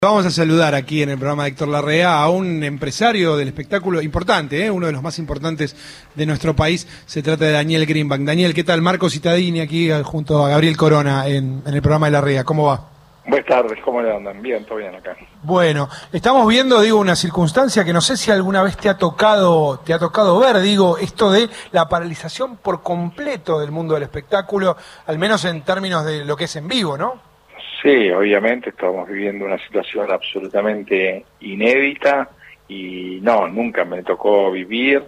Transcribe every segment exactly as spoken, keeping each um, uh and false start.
Vamos a saludar aquí en el programa de Héctor Larrea a un empresario del espectáculo importante, ¿eh? uno de los más importantes de nuestro país. Se trata de Daniel Greenbank. Daniel, ¿qué tal? Marco Cittadini aquí junto a Gabriel Corona en, en el programa de Larrea. ¿Cómo va? Buenas tardes, ¿cómo le andan? Bien, todo bien acá. Bueno, estamos viendo, digo, una circunstancia que no sé si alguna vez te ha tocado, te ha tocado ver, digo, esto de la paralización por completo del mundo del espectáculo, al menos en términos de lo que es en vivo, ¿no? Sí, obviamente estamos viviendo una situación absolutamente inédita y no, nunca me tocó vivir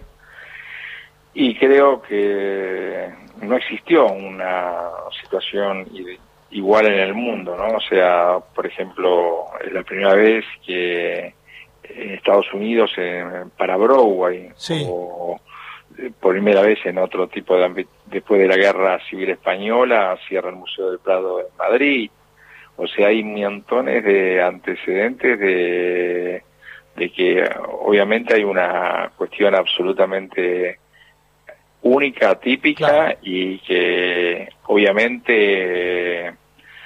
y creo que no existió una situación igual en el mundo, ¿no? O sea, por ejemplo, es la primera vez que en Estados Unidos, en, para Broadway, sí. o por primera vez en otro tipo de ámbito, después de la Guerra Civil Española, cierra el Museo del Prado en Madrid. O sea, hay montones de antecedentes de, de que obviamente hay una cuestión absolutamente única, típica, claro, y que obviamente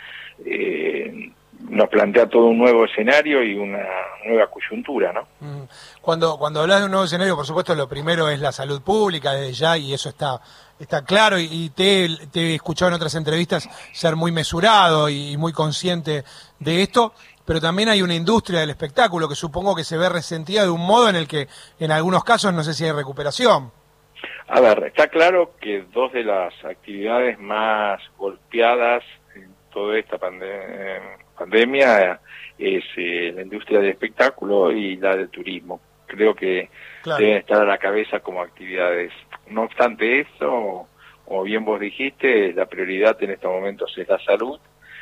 eh, nos plantea todo un nuevo escenario y una nueva coyuntura, ¿no? Cuando, cuando hablas de un nuevo escenario, por supuesto, lo primero es la salud pública desde ya, y eso está... Está claro, y te, te he escuchado en otras entrevistas ser muy mesurado y muy consciente de esto, pero también hay una industria del espectáculo que supongo que se ve resentida de un modo en el que en algunos casos no sé si hay recuperación. A ver, está claro que dos de las actividades más golpeadas en toda esta pandem pandemia es eh, la industria del espectáculo y la del turismo. Creo que claro, deben estar a la cabeza como actividades. No obstante eso, como bien vos dijiste, la prioridad en estos momentos es la salud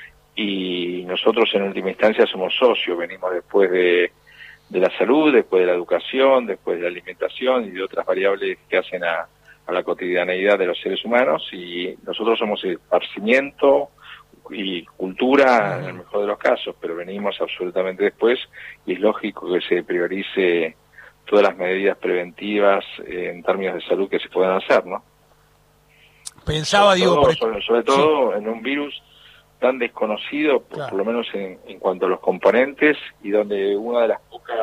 y nosotros en última instancia somos socios, venimos después de, de la salud, después de la educación, después de la alimentación y de otras variables que hacen a, a la cotidianeidad de los seres humanos, y nosotros somos esparcimiento y cultura en el mejor de los casos, pero venimos absolutamente después y es lógico que se priorice todas las medidas preventivas eh, en términos de salud que se puedan hacer, ¿no? Pensaba, sobre digo... Todo, por... sobre, sobre todo sí, en un virus tan desconocido, por, claro, por lo menos en, en cuanto a los componentes, y donde una de las pocas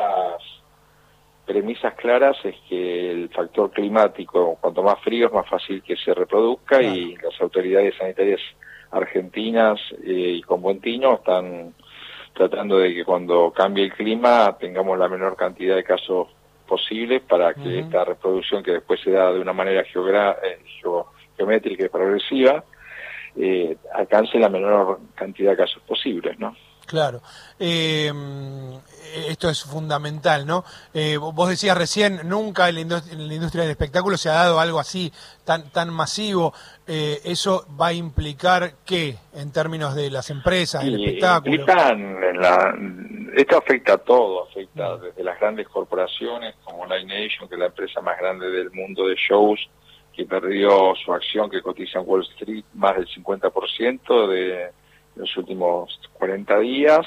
premisas claras es que el factor climático, cuanto más frío es más fácil que se reproduzca, claro, y las autoridades sanitarias argentinas eh, y con buen tino están tratando de que cuando cambie el clima tengamos la menor cantidad de casos posible para que uh-huh. esta reproducción, que después se da de una manera geogra eh, geo geométrica y progresiva, eh, alcance la menor cantidad de casos posibles, ¿no? Claro. Eh, esto es fundamental, ¿no? Eh, vos decías recién, nunca en la, industria, en la industria del espectáculo se ha dado algo así tan tan masivo. Eh, ¿Eso va a implicar qué en términos de las empresas, del espectáculo? Implican la, esto afecta a todo, afecta desde las grandes corporaciones como Live Nation, que es la empresa más grande del mundo de shows, que perdió su acción que cotiza en Wall Street más del cincuenta por ciento de los últimos cuarenta días,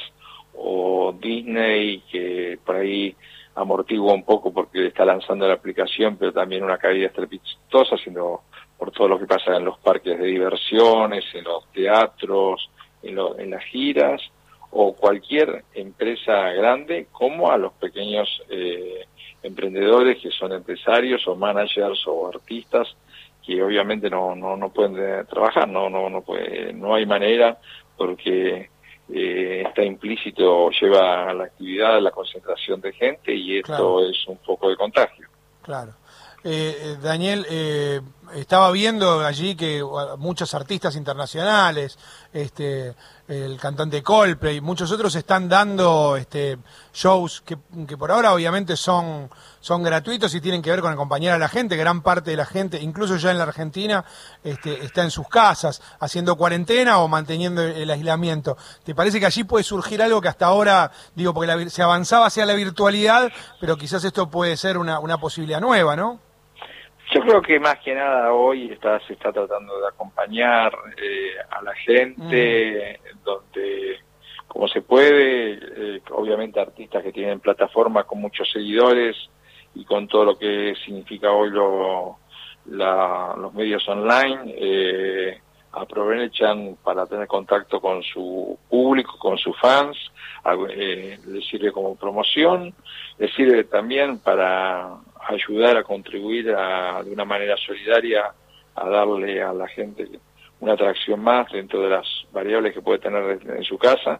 o Disney, que por ahí amortigua un poco porque está lanzando la aplicación, pero también una caída estrepitosa, sino por todo lo que pasa en los parques de diversiones, en los teatros, en, lo, en las giras, o cualquier empresa grande, como a los pequeños eh, emprendedores que son empresarios o managers o artistas, que obviamente no no no pueden trabajar, no no no puede, no hay manera, porque eh, está implícito, lleva a la actividad, la concentración de gente, y esto claro, es un poco de contagio. Claro. Eh, Daniel, eh, estaba viendo allí que muchos artistas internacionales, este, el cantante Coldplay, muchos otros están dando este, shows que, que por ahora obviamente son, son gratuitos y tienen que ver con acompañar a la gente. Gran parte de la gente, incluso ya en la Argentina, este, está en sus casas haciendo cuarentena o manteniendo el aislamiento. ¿Te parece que allí puede surgir algo que hasta ahora, digo, porque la, se avanzaba hacia la virtualidad, pero quizás esto puede ser una, una posibilidad nueva, ¿no? Yo creo que más que nada hoy está, se está tratando de acompañar eh, a la gente mm. donde, como se puede, eh, obviamente artistas que tienen plataformas con muchos seguidores y con todo lo que significa hoy lo, la, los medios online, eh, aprovechan para tener contacto con su público, con sus fans, eh, les sirve como promoción, les sirve también para ayudar a contribuir a, de una manera solidaria a darle a la gente una atracción más dentro de las variables que puede tener en su casa.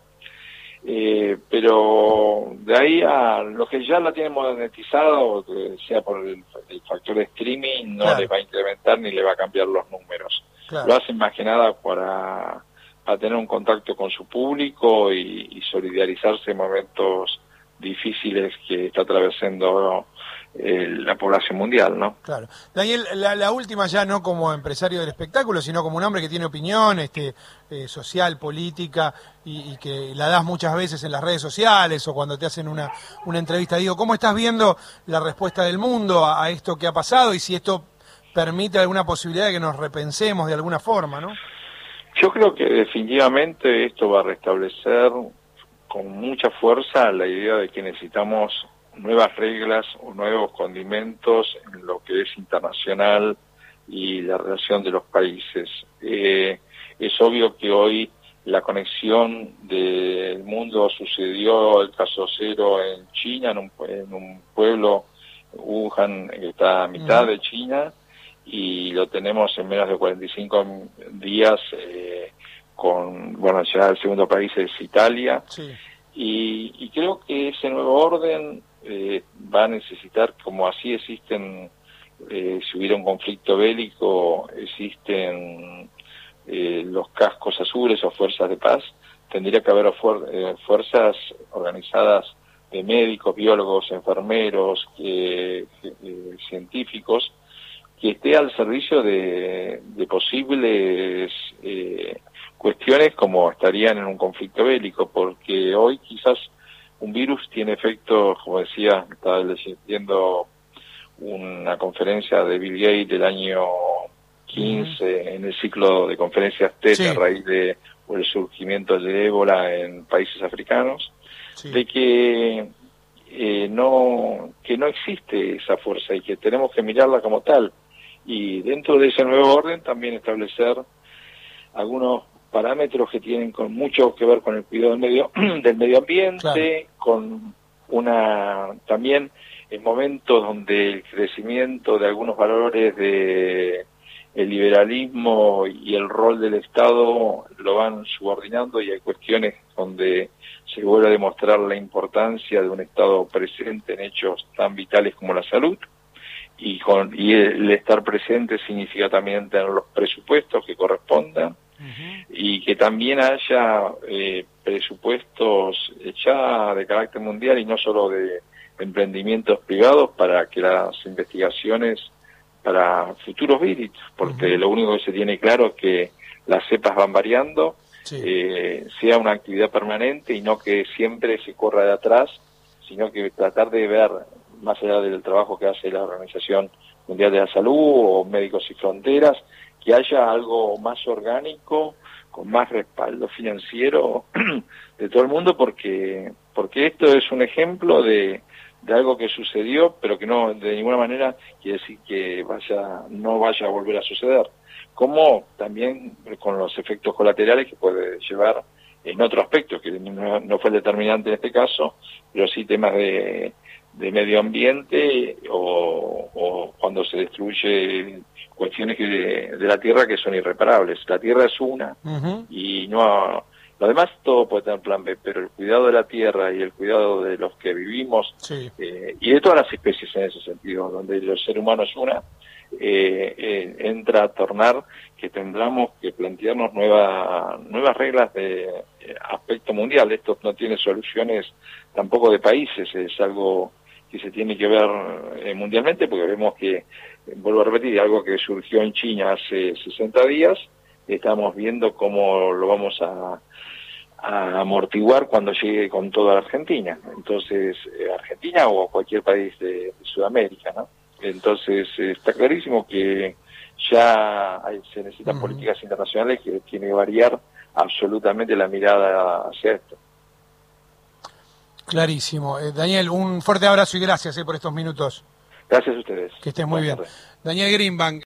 Eh, pero de ahí a los que ya la tienen monetizado, que sea por el, el factor de streaming, no claro. les va a incrementar ni le va a cambiar los números. Claro. Lo hacen más que nada para, para tener un contacto con su público y, y solidarizarse en momentos difíciles que está atravesando eh, la población mundial, ¿no? Claro. Daniel, la, la última ya no como empresario del espectáculo, sino como un hombre que tiene opinión este, eh, social, política, y, y que la das muchas veces en las redes sociales o cuando te hacen una, una entrevista. Digo, ¿cómo estás viendo la respuesta del mundo a, a esto que ha pasado y si esto permite alguna posibilidad de que nos repensemos de alguna forma, ¿no? Yo creo que definitivamente esto va a restablecer con mucha fuerza la idea de que necesitamos nuevas reglas o nuevos condimentos en lo que es internacional y la relación de los países. Eh, es obvio que hoy la conexión del mundo sucedió el caso cero en China, en un, en un pueblo, Wuhan, que está a mitad uh-huh. de China, y lo tenemos en menos de cuarenta y cinco días eh, con, bueno, ya el segundo país es Italia. Sí. Y, y creo que ese nuevo orden eh, va a necesitar, como así existen, eh, si hubiera un conflicto bélico, existen eh, los cascos azules o fuerzas de paz, tendría que haber fuer, eh, fuerzas organizadas de médicos, biólogos, enfermeros, eh, eh, científicos, que esté al servicio de, de posibles eh, cuestiones como estarían en un conflicto bélico, porque hoy quizás un virus tiene efectos, como decía, estaba leyendo una conferencia de Bill Gates del año quince uh-huh. en el ciclo de conferencias TED sí. a raíz de el surgimiento de ébola en países africanos, sí. de que eh, no que no existe esa fuerza y que tenemos que mirarla como tal, y dentro de ese nuevo orden también establecer algunos parámetros que tienen con mucho que ver con el cuidado del medio del medio ambiente, claro. con una también en momentos donde el crecimiento de algunos valores de el liberalismo y el rol del Estado lo van subordinando, y hay cuestiones donde se vuelve a demostrar la importancia de un Estado presente en hechos tan vitales como la salud, y con y el estar presente significa también tener los presupuestos que correspondan, uh-huh. y que también haya eh, presupuestos ya de carácter mundial y no solo de emprendimientos privados para que las investigaciones para futuros virus, porque uh-huh. lo único que se tiene claro es que las cepas van variando, sí. eh, sea una actividad permanente y no que siempre se corra de atrás, sino que tratar de ver, más allá del trabajo que hace la Organización Mundial de la Salud o Médicos Sin Fronteras, que haya algo más orgánico, con más respaldo financiero de todo el mundo, porque porque esto es un ejemplo de, de algo que sucedió, pero que no de ninguna manera quiere decir que vaya no vaya a volver a suceder. Como también con los efectos colaterales que puede llevar en otro aspecto, que no, no fue el determinante en este caso, pero sí temas de, de medio ambiente o, o cuando se destruye cuestiones que de, de la tierra que son irreparables. La tierra es una, uh-huh. y no lo demás todo puede tener plan B, pero el cuidado de la tierra y el cuidado de los que vivimos, sí. eh, y de todas las especies en ese sentido, donde el ser humano es una, eh, eh, entra a tornar que tendremos que plantearnos nueva, nuevas reglas de eh, aspecto mundial. Esto no tiene soluciones tampoco de países, es algo que se tiene que ver eh, mundialmente, porque vemos que, vuelvo a repetir, algo que surgió en China hace sesenta días, estamos viendo cómo lo vamos a, a amortiguar cuando llegue con toda la Argentina. Entonces, eh, Argentina o cualquier país de, de Sudamérica, ¿no? Entonces, eh, está clarísimo que ya hay, se necesitan uh-huh. políticas internacionales que tienen que variar absolutamente la mirada hacia esto. Clarísimo. Eh, Daniel, un fuerte abrazo y gracias eh, por estos minutos. Gracias a ustedes. Que estés muy bien. Daniel Greenbank.